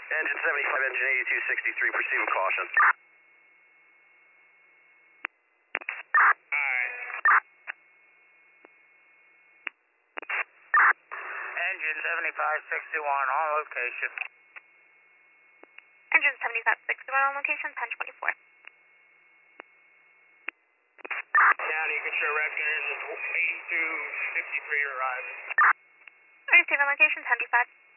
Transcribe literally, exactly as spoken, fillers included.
Engine seventy-five, engine eighty-two sixty-three, proceed with caution. Engine seventy-five sixty-one on location. Engine seventy-five sixty-one on location, ten twenty-four. County, you can show Raptor engine eighty-two fifty-three arriving. Receive on location, ten five.